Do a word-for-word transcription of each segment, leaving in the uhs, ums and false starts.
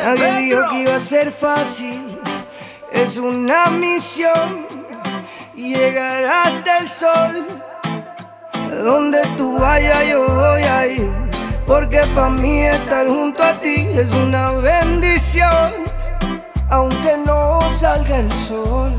Nadie dijo que iba a ser fácil, es una misión llegar hasta el sol. Donde tú vayas yo voy a ir, porque para mí estar junto a ti es una bendición, aunque no salga el sol.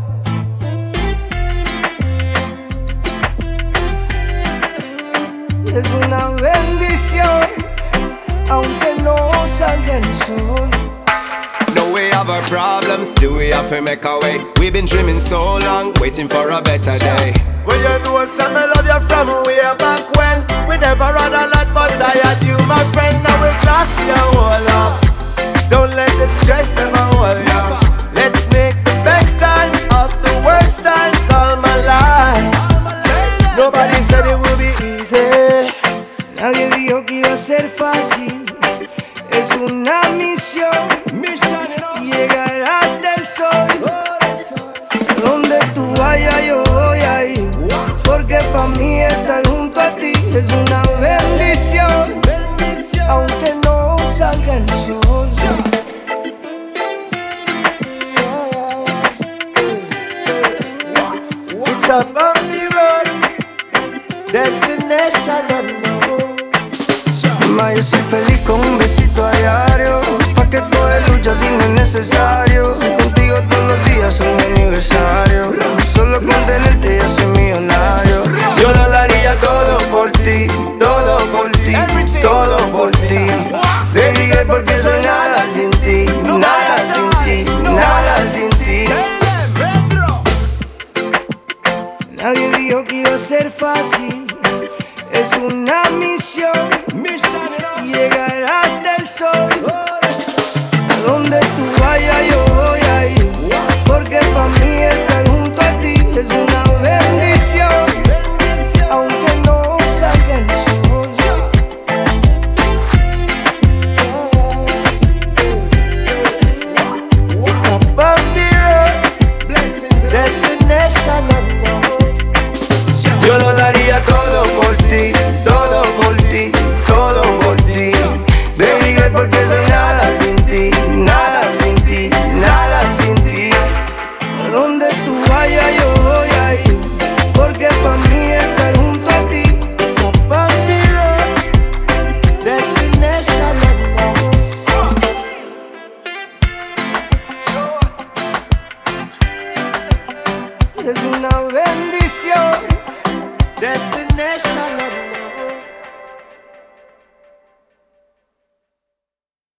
Es una bendición, aunque no salga el sol. Now we have our problems, do we have to make a way? We've been dreaming so long, waiting for a better day. Well, you know some I love you from way back when. We never had a lot, but I had you, my friend. Now we class your whole up. Don't let the stress ever hold you. Let's make the best times of the worst times all my life. Nobody said it would be easy. Nadie dijo que iba a ser fácil, es una misión llegar hasta el sol. Donde tú vayas yo voy a ir, porque para mí estar junto a ti es una bendición, aunque no salga el sol. It's a bumpy road, destination unknown. Ma, yo soy feliz con un besito a diario, pa' que coge lucha si no es necesario. Contigo todos los días son mi aniversario, solo con tenerte ya soy millonario. Yo lo daría todo por ti, todo por ti, todo por ti. Baby girl, porque soy nada sin ti, nada sin ti, nada sin ti. Nadie dijo que iba a ser fácil, es una misión llegar hasta el sol. A donde tú vayas yo